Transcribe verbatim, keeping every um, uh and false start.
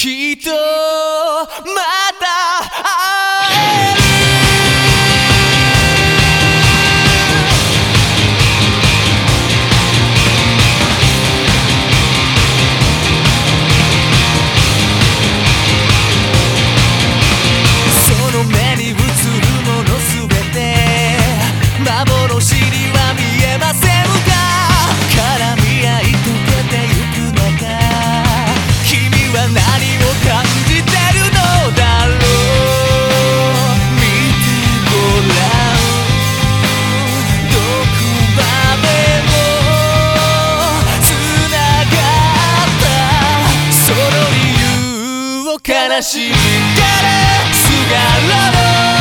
きっとまた会えるその目に映るものすべて幻には見えませんが絡み合い溶けてゆく中君は何を感じてるのだろう見てごらんどこまでもつながったその理由を悲しんでるすがらの